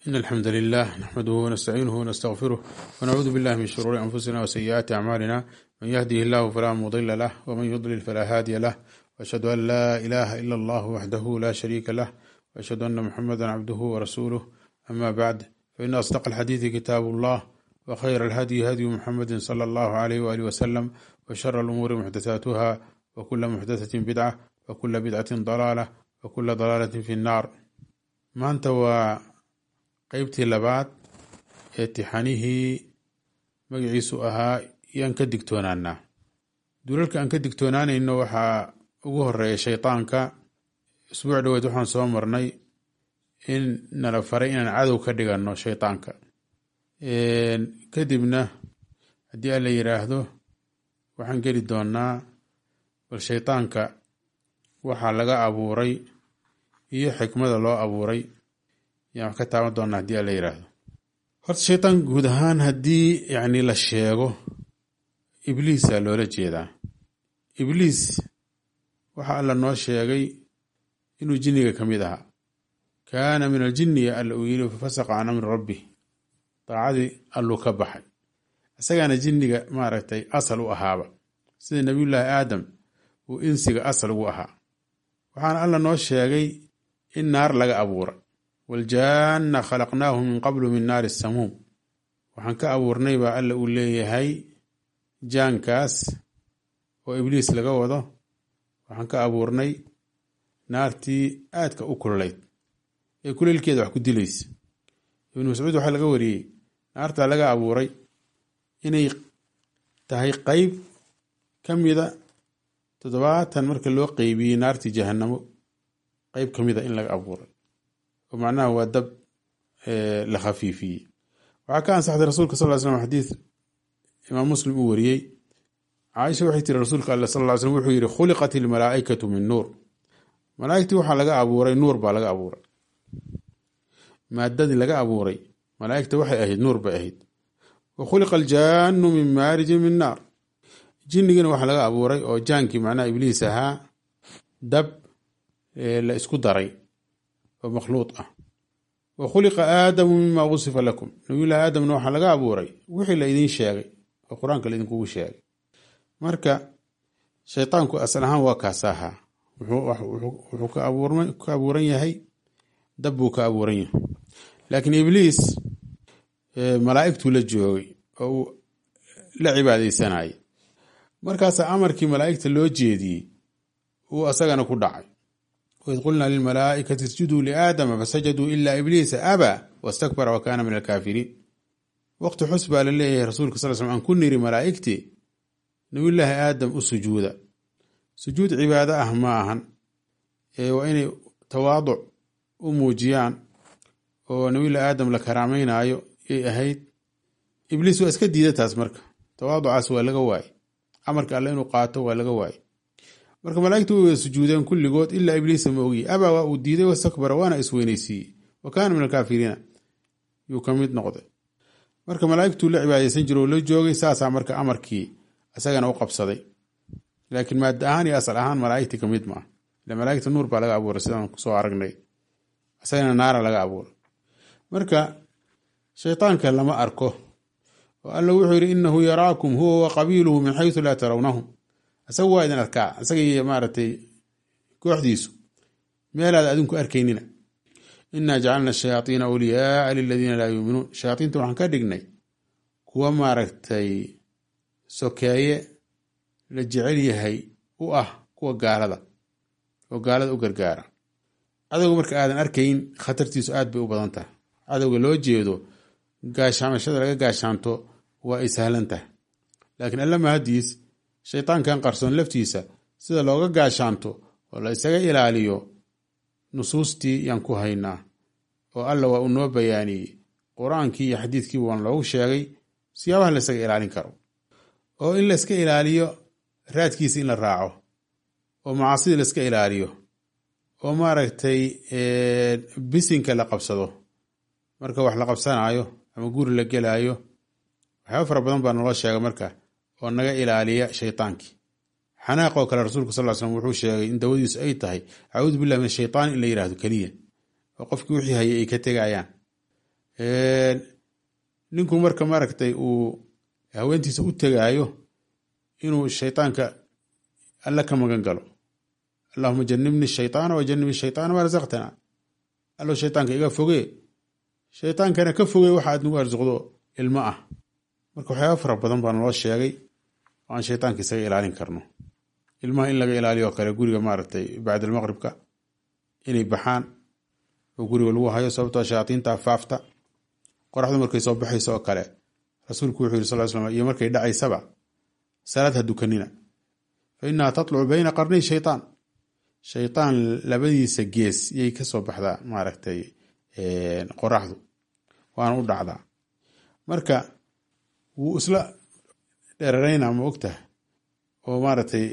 إن الحمد لله نحمده ونستعينه ونستغفره ونعوذ بالله من شرور أنفسنا وسيئات أعمالنا من يهده الله فلا مضل له ومن يضلل فلا هادي له وأشهد أن لا إله إلا الله وحده لا شريك له وأشهد أن محمدا عبده ورسوله أما بعد فإن أصدق الحديث كتاب الله وخير الهدي هدي محمد صلى الله عليه وآله وسلم وشر الأمور محدثاتها وكل محدثة بدعة وكل بدعة ضلالة وكل ضلالة في النار. maanta waa qaybtii labaad ee tixanihii magaciisu ahaa yaan ka digtoonaanaa. dulalka aan ka digtoonaanayno waxaa ugu horeeya shaytaanka. isbuuc dhaweed waxaan soo marnay in nala faray inaan cadow ka dhiganno shaytaanka. kadibna haddii alla yidhaahdo waxaan geli doonaa bal shaytaanka waxaa laga abuuray iyo xikmada loo abuuray yaan wax ka taaban doonaa haddii alla yidhaahdo. horta shaytaan guud ahaan haddii la sheego ibliisa loola jeedaa. ibliis waxa alla noo sheegay inuu jinniga ka mid ahaa. kaana min aljinni alla uu yidhi fafasaqa can amri rabbi, daacadii alluu ka baxay. isagaana jinniga asal u ahaaba, sida nabiyullaahi aadam uu insiga asal ugu ahaa. waxaana alla noo sheegay in naar laga abuuray. waljaanna khalaqnaahu min qablu min naari samuum, waxaan ka abuurnay baa alla uu leeyahay jaankaas oo ibliis laga wado. waxaan ka abuurnay naartii aadka u kululayd ee kuleylkeeda wax ku dilaysa. ibnu mascuud waxaa laga wariyey naartaa laga abuuray inay tahay qeyb ka mida 70 marka loo qeybiyey naartii jahannamo qeyb ka mida in laga abuuray, oo macnaha waa dab la khafiifiyey. waxaa ka ansaxday rasuulka sal slam xadiis imaam muslim uu wariyey. caaisha waxay tiri rasuulka alle sal slam wuxuu yidhi khuliqat ilmalaa'ikatu min nuur, malaa'igtii waxaa laga abuuray nuur baa laga abuuray. maadadii laga abuuray malaa'igta waxay ahayd nuur bay ahayd. wa khuliqa aljaannu min maarijin min naar, jinnigina waxaa laga abuuray oo jaankii macnaha ibliis ahaa dab la isku daray oo makhluuq ah. wa khuliqa aadamu mima wusifa lakum, nabiyullaahi aadamna waxaa laga abuuray wixii la idiin sheegay oo qur-aanka la idinkugu sheegay. marka shaytaanku asal ahaan waa kaas ahaa. wuxuu ka abuuran yahay dab buu ka abuuran yahay. laakiin ibliis malaa'igtuu la joogay oo uu la cibaadaysanayay. markaasaa amarkii malaa'igta loo jeediyey uu asagana ku dhacay. waid qulnaa lilmalaa'ikati isjuduu liaadama fasajaduu ilaa ibliisa abaa wastakbara wa kaana min alkaafiriin. waqti xus baa la leeyahay rasuulka sal slam aan ku niri malaa'igtii nabiyullaahi aadam u sujuuda. sujuud cibaado ah ma ahan, waa inay tawaaduc u muujiyaan oo nabiyullaahi aadam la karaameynaayo yay ahayd. ibliis waa iska diida taas. marka tawaaducaas waa laga waayey, amarka alle inuu qaato waa laga waayey. marka malaa'igtu way wada sujuudeen kulligood ilaa ibliisa ma ogiye. abaa waa uu diiday wastakbara waana isweynaysiiyey wa kaana min alkaafiriina yuu ka mid noqday. marka malaa'igtuu la cibaadaysan jiro oo la joogay. saasaa marka amarkii isagana u qabsaday. laakiin maada ahaan iyo asal ahaan malaa'igtii ka mid maaha. ila malaa'igta nuur baa laga abuuray sidaan kusoo aragnay, isagana naara laga abuuray. marka shaytaanka lama arko oo alla wuxuu yidhi inahu yaraakum huwa wa qabiiluhu min xaysu laa tarawnahum. isaga waa idin arkaa, isaga iyo kooxdiisu meelaada adinku arkaynina. inaa jacalna shayaaiina awliyaaa liladiina laa yuuminuun, shayaaiinta waxaan ka dhignay kuwa sokeeye la jecel yahay u ah kuwa gaalada oo gaalada u gargaara. cadowga marka aadan arkayn khatartiisu aad bay u badan tahay. cadowga loo jeedo gaashaamashada laga gaashaanto waa ay sahlan tahay. laakiin alla mahadiis shaytaankan qarsoon laftiisa sida looga gaashaanto oo la isaga ilaaliyo nusuustii yaan ku haynaa oo alla waa uu noo bayaaniyey. qur-aankii iyo xadiidkii waan loogu sheegay siyaabaha la isaga ilaalin karo, oo in la iska ilaaliyo raadkiisa in la raaco, oo macaasida la iska ilaaliyo, oo bisinka la qabsado marka wax la qabsanaayo ama guri la gelaayo. waxyaaba fara badan baa naloo sheegay marka oo naga ilaaliya shaytaankii. xanaaqoo kale rasuulka sal slam wuxuu sheegay in dawadiisu ay tahay acuudu billahi min ashaytaan in la yidhaahdo keliya oo qofkii wixii hayay ay ka tegayaan. ninku marka maaragtay uu haweentiisa u tegaayo inuu shaytaanka alla ka magan galo, allahuma janibni shaytaana wa janib shaytaana ma rasaqtana, allo shaytaanka iga fogee, shaytaankana ka fogee waxa aad nagu arsuqdo ilmo ah. marka waxyaaba fara badan baa naloo sheegay oo aan shaytaanka isaga ilaalin karno. ilmaha in laga ilaaliyo oo kale guriga maaragtay bacd almaqribka inay baxaan oo guriga lagu hayo, sababtoo shayaatiinta faafta. qoraxdu markay soo baxayso oo kale rasuulku wuxuu yiri sallallahu alayhi wasallam, iyo markay dhacaysaba salaad ha dukanina, fa innaha tatlucu bayna qarnay shaytaan, shaytaan labadiisa gees yay ka soo baxdaa maaragtay qoraxdu waana u dhacdaa. marka wuu isla dheeraraynaa ma ogtahay, oo maaragtay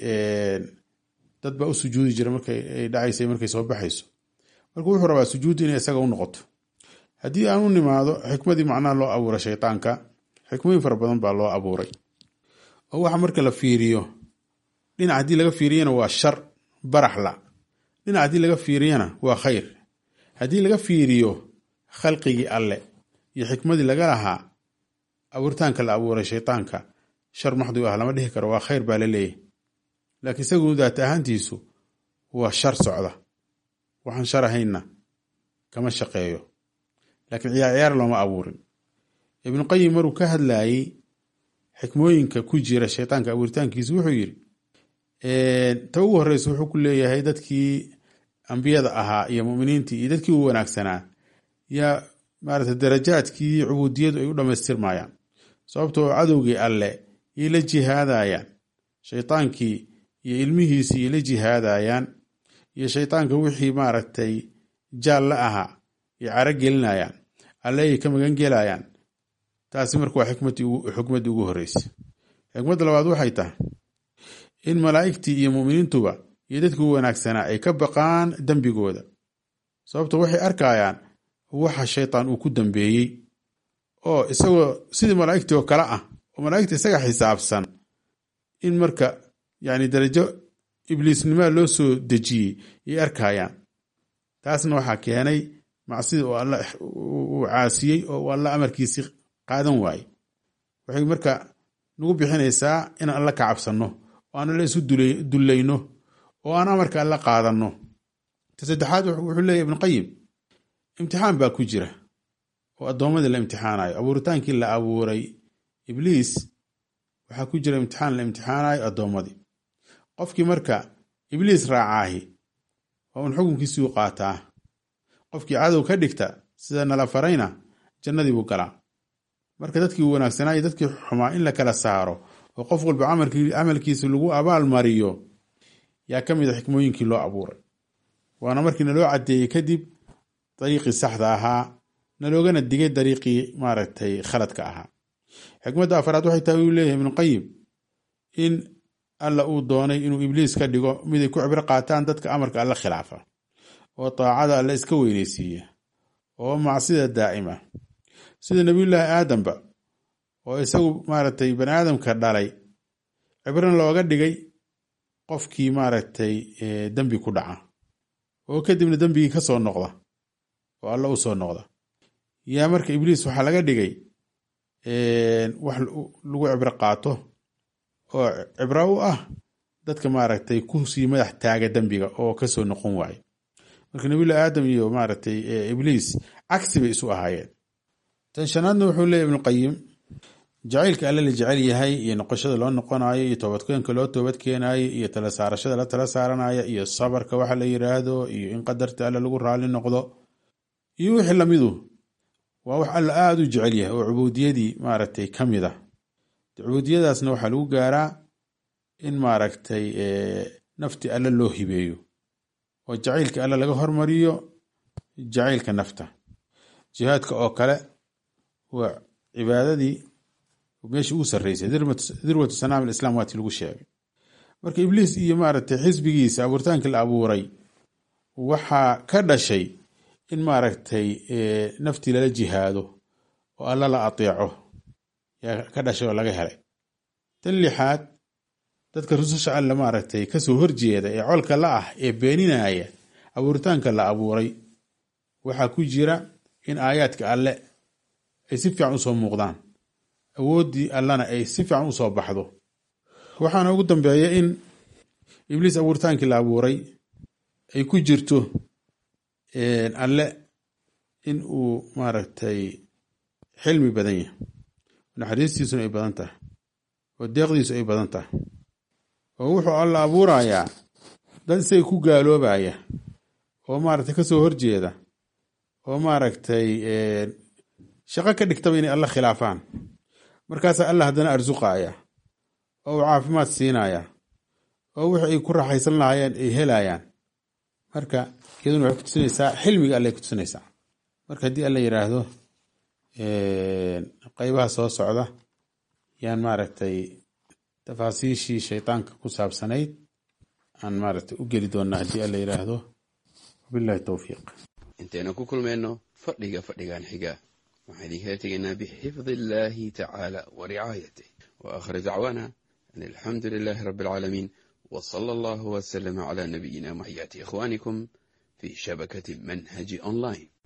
dad baa u sujuudi jira markay dhacaysay markay soo baxayso. marka wuxuu rabaa sujuuddu inay isaga u noqoto. haddii aan u nimaado xikmadii macnaha loo abuuray shaytaanka, xikmooyin fara badan baa loo abuuray. oo waxa marka la fiiriyo, dhinac haddii laga fiiriyana waa shar baraxla, dhinac haddii laga fiiriyana waa khayr. haddii laga fiiriyo khalqigii alle iyo xikmadii laga lahaa abuuritaanka la abuuray shaytaanka, shar maxdu ah lama dhihi karo, waa khayr baa la leeyahy. laakiin isagu daata ahaantiisu waa shar socda, waxaan shar ahaynna kama shaqeeyo. laakiin ciyaar looma abuurin. ibnuqayim maruu ka hadlayey xikmooyinka ku jira shaytaanka abuuritaankiisu wuxuu yiri ta ugu horeysa wuxuu ku leeyahay dadkii ambiyada ahaa iyo muminiintii iyo dadkii u wanaagsanaa yaa maaragtay darajaadkii cubuudiyadu ay u dhammaystirmayaan, sababtoo cadowgii alle yay la jihaadayaan, shaytaankii iyo ilmihiisii yay la jihaadayaan, iyo shaytaanka wixii maaragtay jaal la ahaa yay caro gelinayaan, alle ay ka magan gelayaan. taasi marka waa xikmaddii ugu horreysay. xikmadda labaad waxay tahay in malaa'igtii iyo muminiintuba iyo dadkii u wanaagsanaa ay ka baqaan dembigooda, sababtoo waxay arkayaan waxa shaytaan uu ku dambeeyey, oo isagoo sidii malaa'igtii oo kale ah, oo malaa'igta isaga xisaabsan, in marka yani darajo ibliisnimaa loo soo dejiyey yay arkayaan. taasna waxaa keenay macsida oo alla uu caasiyey oo uu alla amarkiisii qaadan waaye. waxay marka nagu bixinaysaa inaan alla ka cabsanno oo aan alla isu dullayno oo aan amarka alla qaadanno. ta saddexaad wuxuu leeyahy ibnuqayim, imtixaan baa ku jira oo addoommadii la imtixaanayo. abuuritaankii la abuuray ibliis waxaa ku jira imtixaan la imtixaanayo addoommadii. qofkii marka ibliis raacaahi waa un xukunkiisii u qaataa. qofkii cadow ka dhigta sida nala farayna jannadii buu galaa. marka dadkii u wanaagsanaa iyo dadkii xumaa in la kala saaro oo qof walba camalkiisa lagu abaal mariyo yaa ka mid a xikmooyinkii loo abuuray. waana markii naloo caddeeyey kadib dariiqii saxda ahaa, naloogana digay dariiqii maaragtay khaladka ahaa. xikmadda afaraad waxay tahay uu leeyahay ibnuqayim in alla uu doonay inuu ibliis ka dhigo miday ku cibro qaataan dadka amarka alla khilaafa, oo daacada alla iska weyneysiiya, oo macsida daa'ima, sida nabiyullaahi aadamba oo isagu maaragtay bani aadamka dhalay, cibrana looga dhigay qofkii maaragtay dembi ku dhaca oo kadibna dembigii ka soo noqda oo alla u soo noqda. yaa marka ibliis waxaa laga dhigay wax lagu cibro qaato oo cibro u ah dadka maaragtay ku sii madax taaga dembiga oo kasoo noqon waaye. marka nabiyullaahi aadam iyo maaragtay ibliis cagsi bay isu ahaayeen. tan shanaadna wuxuu leeyahy ibnuqayim, jacaylka alle la jecel yahay iyo noqoshada loo noqonayo iyo toobadkeenka loo toobadkeenayo iyo tala saarashada la tala saaranaya iyo sabarka waxa la yiraahdo iyo in qadarta alle lagu raali noqdo iyo wixii lamidu waa wax alla aada u jecel yahay oo cubuudiyadii maaragtay ka mid ah. cubuudiyadaasna waxaa lagu gaaraa in maaragtay nafti alle loo hibeeyo oo jacaylka alle laga hormariyo jacaylka nafta. jihaadka oo kale waa cibaadadii meeshii ugu sarreysay, dirwatu sanaam alislaam waatii lagu sheegay. marka ibliis iyo maaragtay xisbigiisa abuuritaanka la abuuray waxaa ka dhashay in maaragtay naftii lala jihaado oo alla la ateeco yaa ka dhashay oo laga helay. tan lixaad, dadka rususha alle maaragtay kasoo horjeeda ee colka la ah ee beeninaya abuuritaanka la abuuray waxaa ku jira in aayaadka alle ay si fiican usoo muuqdaan, awooddii allana ay si fiican usoo baxdo. waxaana ugu dambeeya in ibliis abuuritaankii la abuuray ay ku jirto alle in uu maaragtay xilmi badan yahay, naxariistiisuna ay badan tahay, oo deeqdiisu ay badan tahay, oo wuxuu alla abuurayaa dad isaga ku gaaloobaya oo maaragtay kasoo horjeeda oo maaragtay shaqo ka dhigtaba inay alla khilaafaan. markaasaa alla haddana arsuqaya oo uu caafimaad siinaya oo wixii ay ku raaxaysan lahaayeen ay helayaan. marka iyaduna waxay kutusinaysaa xilmiga allay kutusinaysaa. marka haddii alla yidhaahdo qaybaha soo socda yaan maaragtay tafaasiishii shaydaanka ku saabsanayd aan maaragtay u geli doonaa haddii alla yidhaahdo. wabillahi towfiiq. intaynu ku kulmayno fadhigan xiga waxaan idinkala tegaynaa bixifdi illaahi tacaala wa ricaayatih wa aakhiru dacwaana an alxamdu lilaahi rabbi alcaalamiin wa sala allahu wasalama calaa nabiyina maxyaati ikhwaanikum fi shabakati manhaji online.